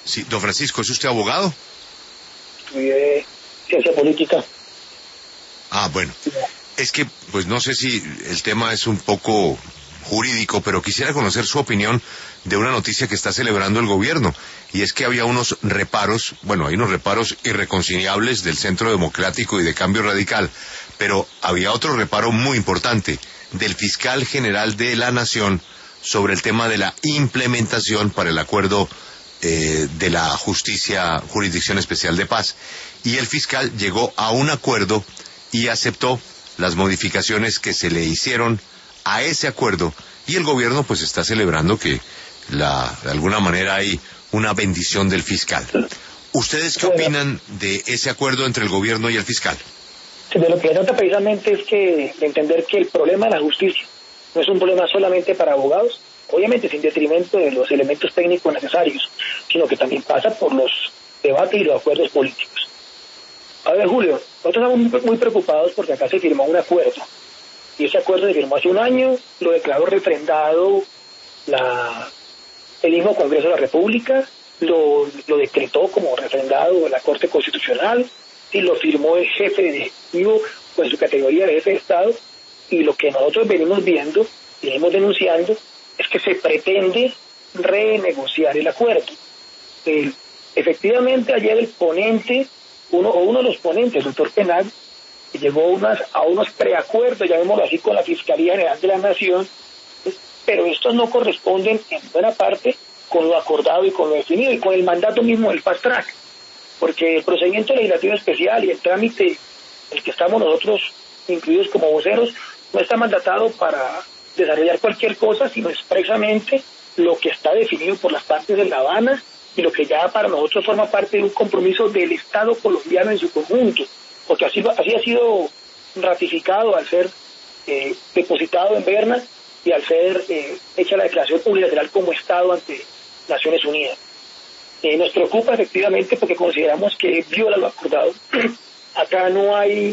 Sí, don Francisco, ¿es usted abogado? Estudié ciencia política. Ah, bueno. Es que, pues no sé si el tema es un poco jurídico, pero quisiera conocer su opinión de una noticia que está celebrando el gobierno, y es que había unos reparos, bueno, hay unos reparos irreconciliables del Centro Democrático y de Cambio Radical, pero había otro reparo muy importante del fiscal general de la Nación sobre el tema de la implementación para el acuerdo de la Jurisdicción Especial de Paz, y el fiscal llegó a un acuerdo y aceptó las modificaciones que se le hicieron a ese acuerdo, y el gobierno pues está celebrando que de alguna manera hay una bendición del fiscal. ¿Ustedes qué opinan de ese acuerdo entre el gobierno y el fiscal? De lo que se trata precisamente es de entender que el problema de la justicia no es un problema solamente para abogados, obviamente sin detrimento de los elementos técnicos necesarios, sino que también pasa por los debates y los acuerdos políticos. A ver, Julio, nosotros estamos muy preocupados porque acá se firmó un acuerdo, y ese acuerdo se firmó hace un año, lo declaró refrendado el mismo Congreso de la República, lo decretó como refrendado la Corte Constitucional, y lo firmó el jefe de Ejecutivo con su categoría de jefe de Estado, y lo que nosotros venimos viendo, venimos denunciando, es que se pretende renegociar el acuerdo. Efectivamente, ayer el ponente, uno de los ponentes, el doctor Penal, llegó a unos preacuerdos, llamémoslo así, con la Fiscalía General de la Nación, pero estos no corresponden en buena parte con lo acordado y con lo definido y con el mandato mismo del fast track, porque el procedimiento legislativo especial y el trámite, el que estamos nosotros incluidos como voceros, no está mandatado para desarrollar cualquier cosa, sino expresamente lo que está definido por las partes de La Habana y lo que ya para nosotros forma parte de un compromiso del Estado colombiano en su conjunto, porque así ha sido ratificado al ser depositado en Berna y al ser hecha la declaración unilateral como Estado ante Naciones Unidas. Nos preocupa efectivamente porque consideramos que viola lo acordado. Acá no hay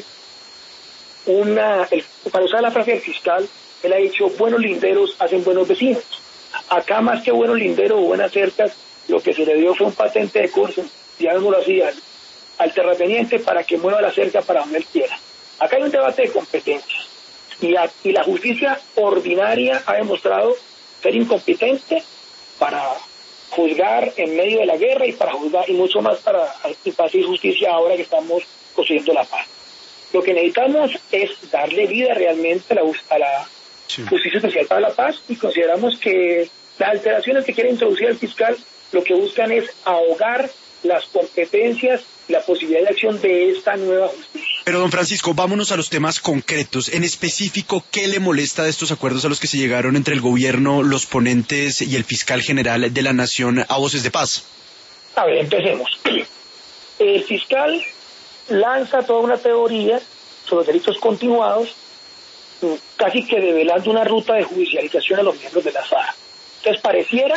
para usar la frase del fiscal, él ha dicho, buenos linderos hacen buenos vecinos. Acá más que buenos linderos o buenas cercas, lo que se le dio fue un patente de curso, llamémoslo así, al terrateniente para que mueva la cerca para donde él quiera. Acá hay un debate de competencias y la justicia ordinaria ha demostrado ser incompetente para juzgar en medio de la guerra y para juzgar y mucho más para impartir justicia ahora que estamos construyendo la paz. Lo que necesitamos es darle vida realmente a la Justicia Especial para la Paz, y consideramos que las alteraciones que quiere introducir el fiscal lo que buscan es ahogar las competencias y la posibilidad de acción de esta nueva justicia. Pero don Francisco, vámonos a los temas concretos. En específico, ¿qué le molesta de estos acuerdos a los que se llegaron entre el gobierno, los ponentes y el fiscal general de la Nación a voces de paz? A ver, empecemos. El fiscal lanza toda una teoría sobre los delitos continuados, casi que develando una ruta de judicialización a los miembros de la FARC. Entonces pareciera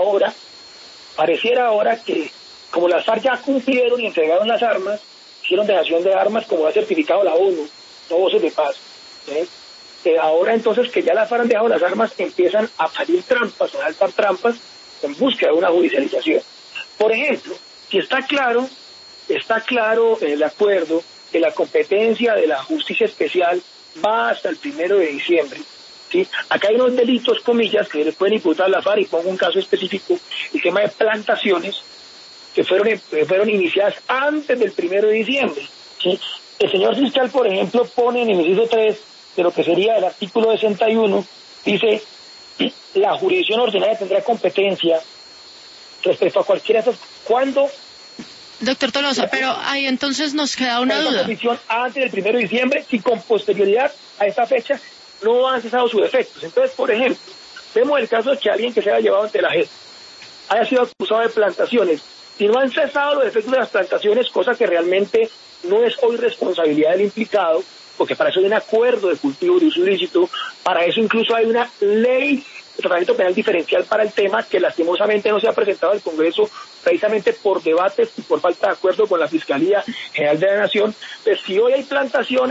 ahora que como las FARC ya cumplieron y entregaron las armas, hicieron dejación de armas como ha certificado la ONU, no voces de paz. Ahora entonces que ya las FARC han dejado las armas, empiezan a salir trampas o a saltar trampas en búsqueda de una judicialización. Por ejemplo, si está claro el acuerdo que la competencia de la justicia especial va hasta el 1 de diciembre. ¿Sí? Acá hay unos delitos, comillas, que le pueden imputar a la FARC, y pongo un caso específico, el tema de plantaciones, que fueron iniciadas antes del 1 de diciembre. ¿Sí? El señor fiscal, por ejemplo, pone en el inciso 3 de lo que sería el artículo 61, dice, la jurisdicción ordinaria tendrá competencia respecto a cualquiera de esas. ¿Cuándo? Doctor Tolosa, pero ahí entonces nos queda una duda. Antes del 1 de diciembre, si con posterioridad a esta fecha no han cesado sus efectos. Entonces, por ejemplo, vemos el caso de que alguien que se haya llevado ante la JEP haya sido acusado de plantaciones. Si no han cesado los efectos de las plantaciones, cosa que realmente no es hoy responsabilidad del implicado, porque para eso hay un acuerdo de cultivo de uso ilícito, para eso incluso hay una ley de tratamiento penal diferencial para el tema que lastimosamente no se ha presentado al Congreso precisamente por debates y por falta de acuerdo con la Fiscalía General de la Nación. Pues si hoy hay plantaciones,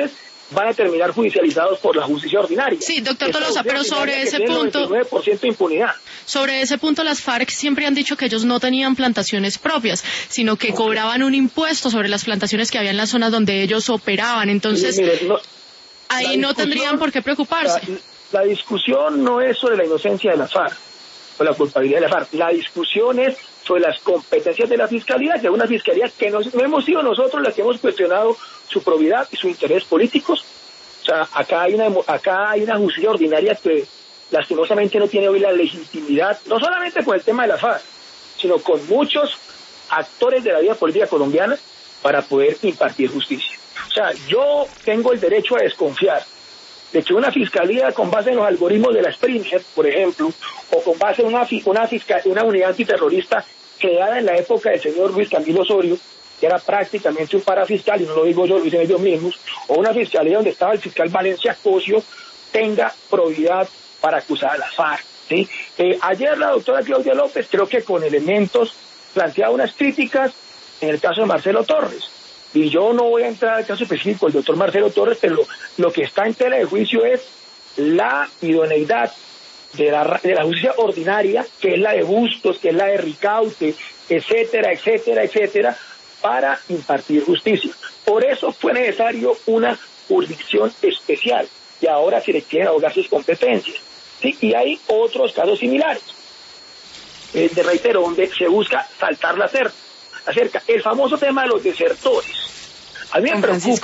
van a terminar judicializados por la justicia ordinaria. Sí, doctor Tolosa, pero sobre ese punto, 99% de impunidad. sobre ese punto las FARC siempre han dicho que ellos no tenían plantaciones propias, sino que cobraban un impuesto sobre las plantaciones que había en las zonas donde ellos operaban. Entonces, ahí no tendrían por qué preocuparse. La discusión no es sobre la inocencia de la FARC o la culpabilidad de la FARC. La discusión es sobre las competencias de la Fiscalía, que es una Fiscalía que no hemos sido nosotros las que hemos cuestionado su probidad y su interés políticos. O sea, acá hay una justicia ordinaria que lastimosamente no tiene hoy la legitimidad, no solamente por el tema de la FARC, sino con muchos actores de la vida política colombiana para poder impartir justicia. O sea, yo tengo el derecho a desconfiar de que una fiscalía con base en los algoritmos de la Springer, por ejemplo, o con base en una unidad antiterrorista creada en la época del señor Luis Camilo Osorio, que era prácticamente un parafiscal, y no lo digo yo, lo dicen ellos mismos, o una fiscalía donde estaba el fiscal Valencia Cosio, tenga probidad para acusar a la FARC, ¿sí? Ayer la doctora Claudia López, creo que con elementos, planteaba unas críticas en el caso de Marcelo Torres. Y yo no voy a entrar al caso específico del doctor Marcelo Torres, pero lo que está en tela de juicio es la idoneidad de la justicia ordinaria, que es la de Bustos, que es la de Ricaute, etcétera, etcétera, etcétera, para impartir justicia. Por eso fue necesario una jurisdicción especial, y ahora se le quieren ahogar sus competencias. ¿Sí? Y hay otros casos similares, de reitero, donde se busca saltar la cerca. El famoso tema de los desertores. A mí me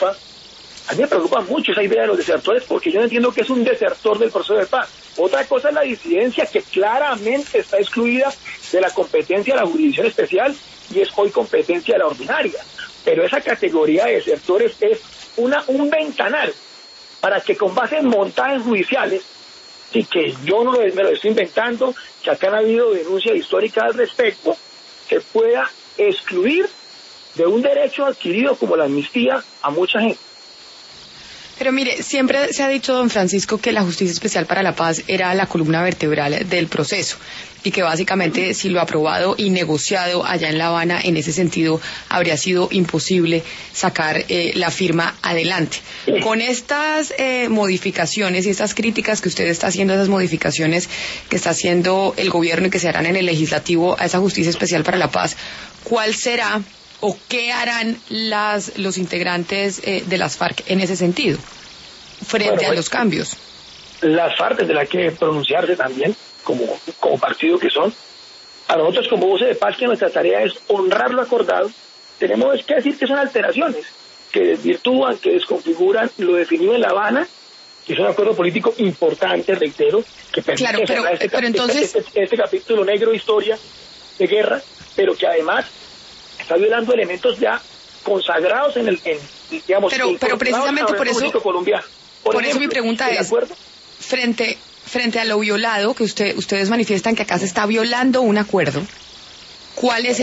preocupa mucho esa idea de los desertores, porque yo no entiendo que es un desertor del proceso de paz. Otra cosa es la disidencia, que claramente está excluida de la competencia de la jurisdicción especial y es hoy competencia de la ordinaria. Pero esa categoría de desertores es un ventanal para que con base en montajes judiciales, y que yo no me lo estoy inventando, que acá han habido denuncias históricas al respecto, se pueda excluir de un derecho adquirido como la amnistía a mucha gente. Pero mire, siempre se ha dicho, don Francisco, que la Justicia Especial para la Paz era la columna vertebral del proceso y que básicamente si lo aprobado y negociado allá en La Habana, en ese sentido, habría sido imposible sacar la firma adelante. Con estas modificaciones y estas críticas que usted está haciendo, esas modificaciones que está haciendo el gobierno y que se harán en el legislativo a esa Justicia Especial para la Paz, ¿cuál será o qué harán los integrantes de las FARC en ese sentido, frente a los cambios? Las FARC tendrán que pronunciarse también, como partido que son. A nosotros como voces de paz, que nuestra tarea es honrar lo acordado, tenemos que decir que son alteraciones, que desvirtúan, que desconfiguran lo definido en La Habana, que es un acuerdo político importante, reitero, que permite cerrar este capítulo negro de historia, de guerra, pero que además está violando elementos ya consagrados pero precisamente por eso colombiano. Por ejemplo, eso mi pregunta es, frente a lo violado, que ustedes manifiestan que acá se está violando un acuerdo, ¿cuál es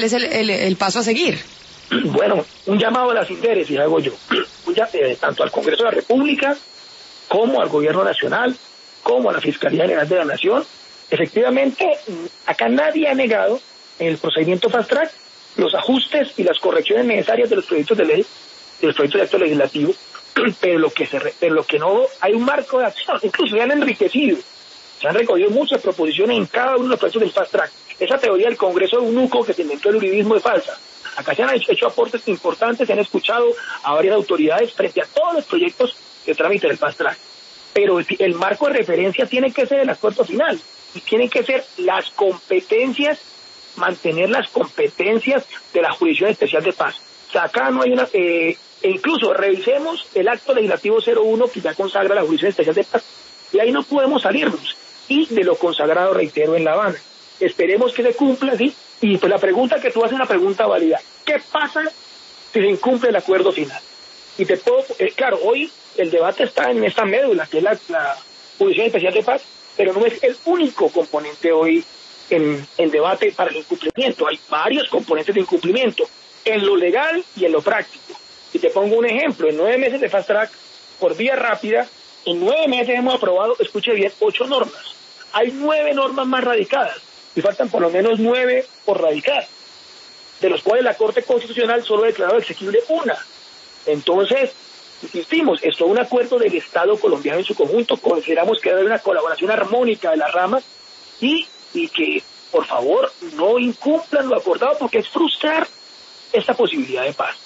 el paso a seguir? Bueno, un llamado a las síntesis hago yo, tanto al Congreso de la República, como al Gobierno Nacional, como a la Fiscalía General de la Nación. Efectivamente, acá nadie ha negado en el procedimiento fast track los ajustes y las correcciones necesarias de los proyectos de ley, de los proyectos de acto legislativo, pero lo que no hay un marco de acción. Incluso se han enriquecido, se han recogido muchas proposiciones en cada uno de los proyectos del fast track. Esa teoría del Congreso eunuco que se inventó el uribismo es falsa. Acá se han hecho aportes importantes, se han escuchado a varias autoridades frente a todos los proyectos de trámite del fast track. Pero el marco de referencia tiene que ser el acuerdo final y tienen que ser las competencias, mantener las competencias de la Jurisdicción Especial de Paz. O sea, acá no hay una... incluso revisemos el acto legislativo 01 que ya consagra la Jurisdicción Especial de Paz, y ahí no podemos salirnos. Y de lo consagrado, reitero, en La Habana. Esperemos que se cumpla, ¿sí? Y pues la pregunta que tú haces es una pregunta válida. ¿Qué pasa si se incumple el acuerdo final? Y te puedo... claro, hoy el debate está en esta médula, que es la Jurisdicción Especial de Paz, pero no es el único componente hoy en debate para el incumplimiento. Hay varios componentes de incumplimiento, en lo legal y en lo práctico. Y te pongo un ejemplo, en 9 meses de fast track, por vía rápida, en 9 meses hemos aprobado, escuche bien, 8 normas. Hay 9 normas más radicadas, y faltan por lo menos 9 por radicar, de los cuales la Corte Constitucional solo ha declarado exequible una. Entonces, insistimos, esto es un acuerdo del Estado colombiano en su conjunto, consideramos que debe haber una colaboración armónica de las ramas y que, por favor, no incumplan lo acordado porque es frustrar esta posibilidad de paz.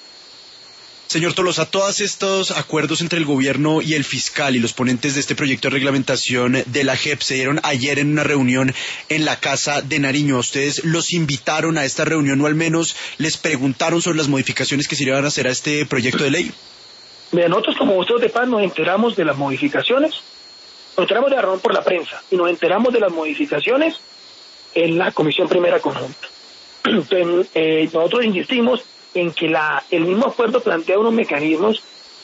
Señor Tolosa, todos estos acuerdos entre el gobierno y el fiscal y los ponentes de este proyecto de reglamentación de la JEP se dieron ayer en una reunión en la Casa de Nariño. ¿Ustedes los invitaron a esta reunión o al menos les preguntaron sobre las modificaciones que se iban a hacer a este proyecto de ley? Mira, nosotros como voceros de paz nos enteramos de las modificaciones, nos enteramos de la reunión por la prensa y nos enteramos de las modificaciones en la Comisión Primera Conjunta. Entonces, nosotros insistimos en que el mismo acuerdo plantea unos mecanismos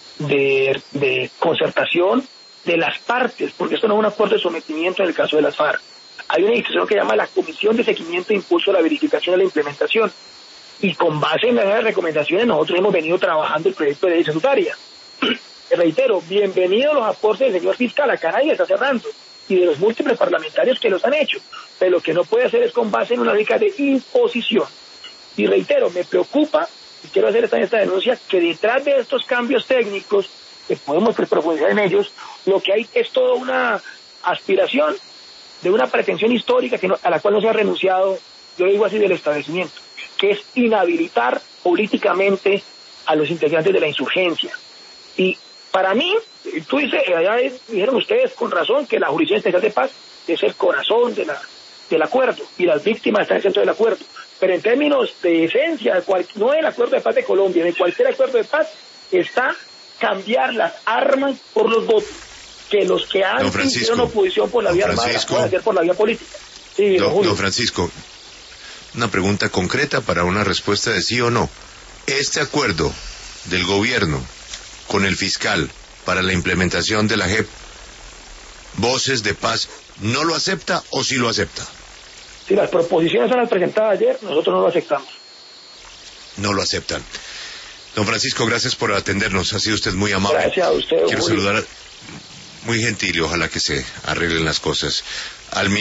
de concertación de las partes, porque esto no es un acuerdo de sometimiento en el caso de las FARC. Hay una institución que se llama la Comisión de Seguimiento e Impulso a la Verificación y la Implementación, y con base en las recomendaciones nosotros hemos venido trabajando el proyecto de ley estatutaria. Reitero, bienvenidos los aportes del señor fiscal, acá nadie está cerrando, y de los múltiples parlamentarios que los han hecho, pero lo que no puede hacer es con base en una lógica de imposición. Y reitero, me preocupa, y quiero hacer esta denuncia, que detrás de estos cambios técnicos, que podemos profundizar en ellos, lo que hay es toda una aspiración de una pretensión histórica a la cual no se ha renunciado, yo digo así, del establecimiento, que es inhabilitar políticamente a los integrantes de la insurgencia. Y para mí, tú dices, allá dijeron ustedes con razón que la Jurisdicción Especial de Paz es el corazón del acuerdo y las víctimas están en el centro del acuerdo. Pero en términos de esencia, no del acuerdo de paz de Colombia, de cualquier acuerdo de paz, está cambiar las armas por los votos, que los que han tenido una oposición por la vía armada pueden hacer por la vía política. Sí, don Francisco, una pregunta concreta para una respuesta de sí o no. ¿Este acuerdo del gobierno con el fiscal para la implementación de la JEP, Voces de Paz, no lo acepta o sí lo acepta? Si las proposiciones son las presentadas ayer, nosotros no lo aceptamos. No lo aceptan. Don Francisco, gracias por atendernos. Ha sido usted muy amable. Gracias a usted. Quiero saludar, muy gentil, y ojalá que se arreglen las cosas. Al